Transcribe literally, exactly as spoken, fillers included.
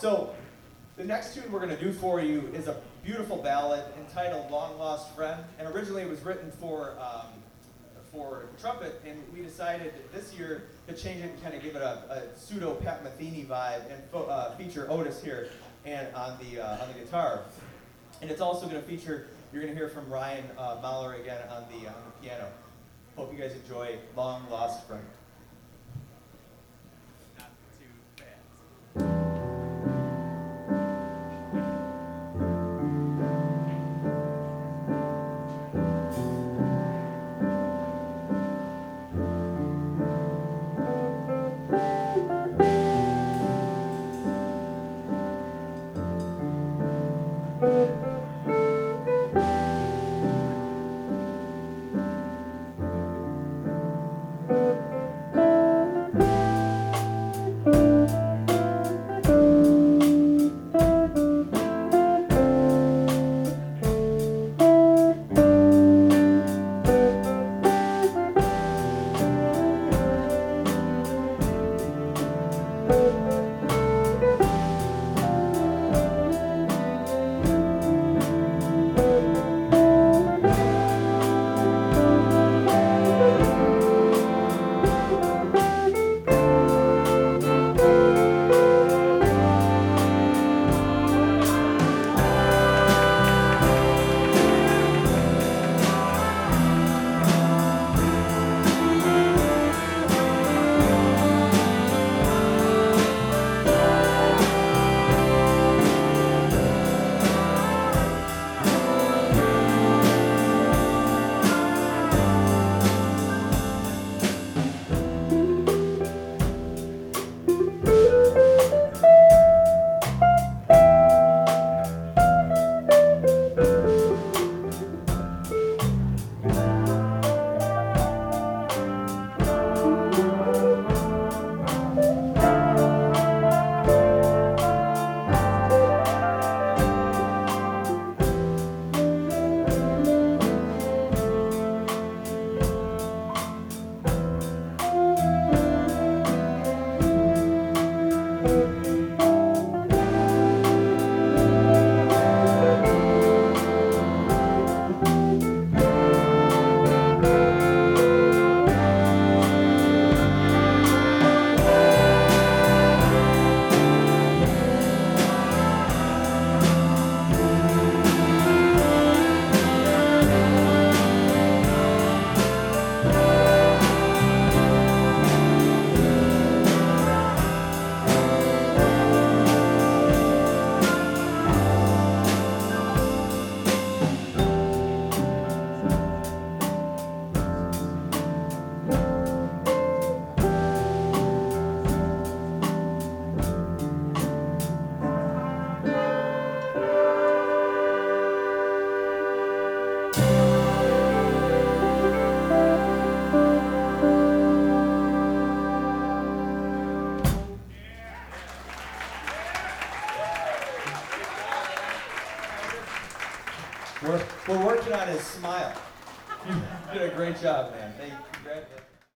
So the next tune we're going to do for you is a beautiful ballad entitled Long Lost Friend. And originally it was written for um, for trumpet, and we decided this year to change it and kind of give it a, a pseudo Pat Metheny vibe and fo- uh, feature Otis here and on the uh, on the guitar. And it's also going to feature, you're going to hear from Ryan uh, Mahler again on the, on the piano. Hope you guys enjoy Long Lost Friend. Not too fast. We're, we're working on his smile. You did a great job, man. Thank you. Congratulations.